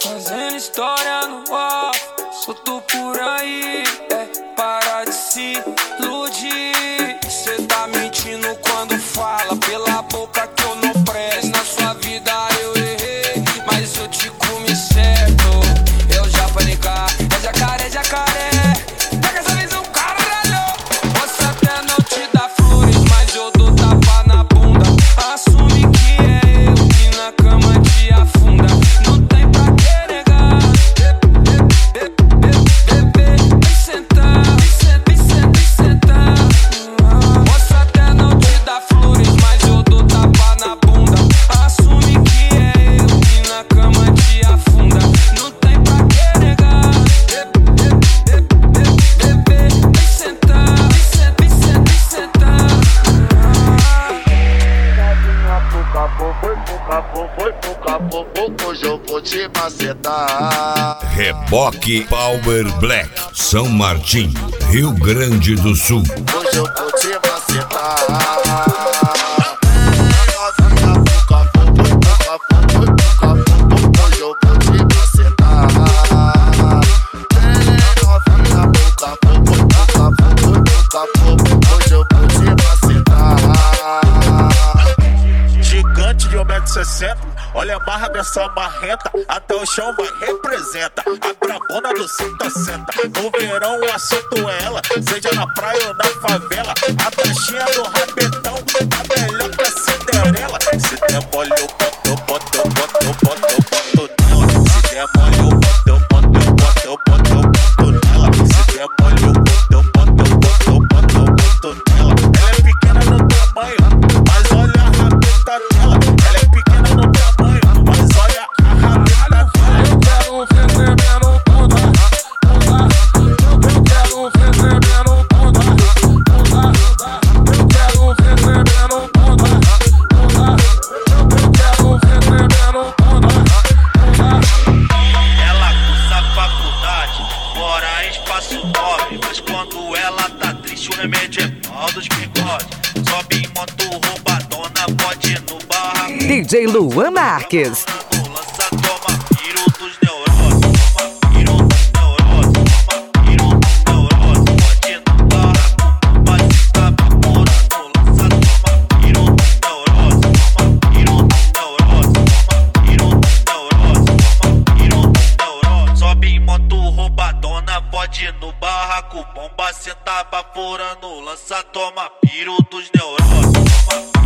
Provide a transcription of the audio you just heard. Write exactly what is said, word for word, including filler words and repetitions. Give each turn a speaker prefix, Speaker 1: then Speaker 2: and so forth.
Speaker 1: Fazendo história no off, solto por aí. É, para de se iludir. Cê tá mentindo quando fala pela boca que eu não presto. Na sua vida eu errei, mas eu te comi certo. Eu já falei cá, é jacaré, jacaré. Pega essa visão, caralho. Você até não te dá flores, mas eu dou tapa na bunda. Assume que é eu que na cama te afunda. Não tem pra que negar. Bebê, vem sentar, vem sentar, vem sentar, vem sentar. Você até não te dá flores, mas eu dou tapa na bunda. Assume que é eu que na cama te afunda. Não tem pra que negar. Bebê, vem sentar, vem sentar, vem sentar, vem sentar.
Speaker 2: Pouco a pouco, pouco a pouco, pouco a pouco, hoje eu vou te macetar.
Speaker 3: Reboque Power Black, São Martim, Rio Grande do Sul.
Speaker 2: Hoje eu vou te macetar. Hoje eu vou te macetar. Hoje eu vou te macetar.
Speaker 4: Gigante de um metro e sessenta, olha a barra dessa marreta, até o chão vai, representa a brabona do senta senta. No verão o assunto é ela, seja na praia ou na favela. A taxinha do rabetão, a melhor pra Cinderela. Se der mole eu boto, eu boto, eu boto, eu boto, eu boto nela. Se der mole eu boto, eu boto, eu boto, eu boto, eu boto nela. Se der mole eu boto, eu boto, eu boto, eu boto, eu boto nela. Ela é pequena no tamanho, mas olha a rabeta dela. Ela é pequena no tamanho, mas olha a rabeta dela.
Speaker 1: Eu quero ver tremendo bunda, bunda. Eu quero ver tremendo bunda, bunda. Eu quero ver tremendo bunda, bunda. Eu quero ver tremendo bunda, bunda.
Speaker 4: Ela cursa faculdade, mora em espaço nobre, mas quando ela tá triste o remédio é pau dos bigodes. Sobe em moto roubadona, pode ir no barraco.
Speaker 5: D J Luan Marques.
Speaker 4: Lança, toma piro dos neuroses, toma piro dos neuroses, toma piro dos neuroses. Pode ir no barraco, vai se baforando. Lança, toma piro dos neuroses, toma piro dos neuroses, toma piro dos neuroses, toma piro dos neuroses. Sobe em moto roubadona, pode ir no barraco, bomba cê tá baforando. Lança, toma piro dos neuroses, toma